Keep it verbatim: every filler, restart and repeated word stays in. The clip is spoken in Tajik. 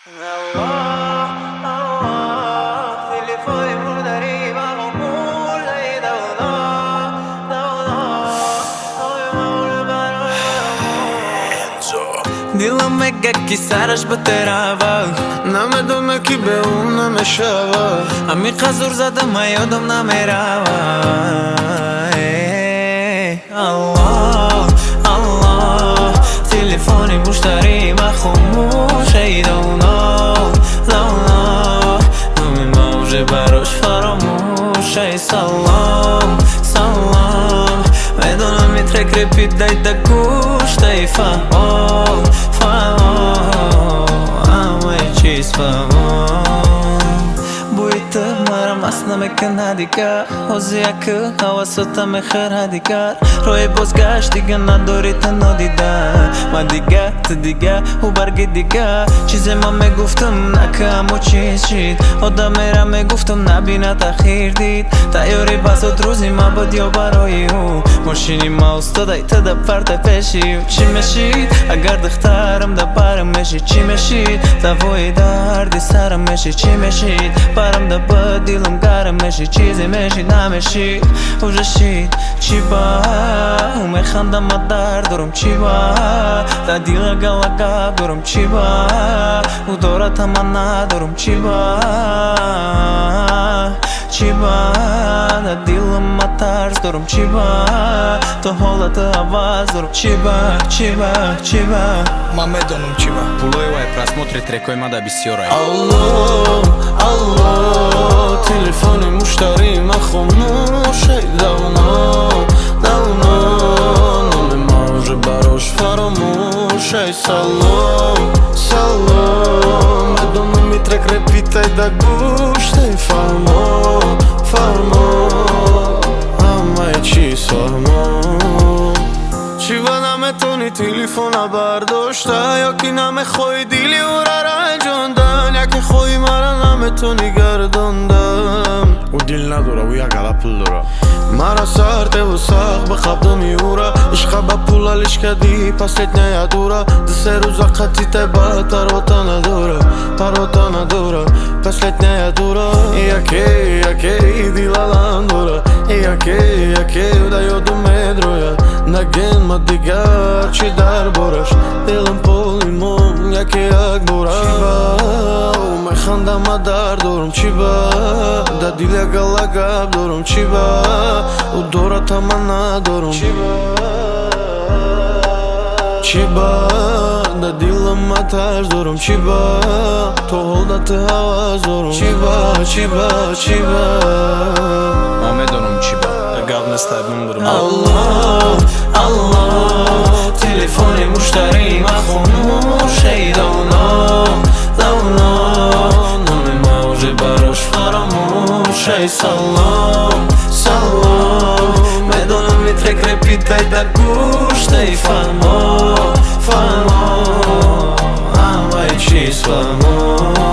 دلم میگه که سرش به طرفه نمیدونه که به اون نمیشوه عمیق زور زده من یادم نمیروه الله الله تلفنی مشتری من خاموش ای دونا دونا نمی موجه براش فراموش ای سلام سلام میدونم می ترک رپید دایده گوش دای فهم فهم همه چیز فهم بویت مرا مست نمیکنه دیگر حوزیه که حواستا میخره دیگر روی بازگشت دیگه نداری تنها دیدن من دیگه تو دیگه او برگی دیگه چیزی من میگفتم نکه همو چیز شید آدم میرم میگفتم نبینه تخیر دید تیاری بسات روزی من بود یا برای او ماشینی ما استادای تا ده پرده پیشی چی میشید اگر دخترم ده برم میشید چی میشید دوای دردی سرم میشید چی میشید برم ده با دیلم گرم میشید چیزی میشید نمیشید او رشید چی با او میخندم ما درد دارم چی با ده دیل گلگب دارم چی با او دارت من ندارم چی با چی با ده دیلم ما ترس دارم چی با تو حالت عوض دارم چی با چی با چی با ما میدونم چی با Pulujeva je prasmotri trekovima da bi si oraj الله الله تلفن مشتری من خاموش ای دونا دونا نمیشه براش فراموش ای سلام سلام میدونم می ترک رپیتای دا گوش دی فرما فرما همه چیز فرما چی با نمیتونی تلفن برداشته یا که نمیخوای دیلی او را رنجوندن یا که خوی مرا نمیتونی گرداندم او دیل نداره او یک علا پول داره مرا سرده و ساق بخبدم یورا عشقا با پول علیش کدی پس لیت نیادورا ده سه روزا قطی تبا تاروتا نداره تاروتا نداره پس لیت نیادورا یکی یکی دیلالان داره یکی یکی دا یادو میدروید نگین ما دیگر چی در بارش دیلم پولیمون یکی یک بورا چی با میخندم ما در دارم چی با دا دیل یک لگب دارم چی با او دورت من ندارم چی با چی با دا دیلم ما ترز دارم چی با تو حالت حواز دارم چی با چی با چی با Ma medonom či ba قبل نستعبون برم الله الله تلفن مشتری من خاموش ای دونا دونا نمی موجه براش فراموش ای سلام سلام میدونم می ترک رپید دای دا گوش دی فهما فهما همه چیز فهما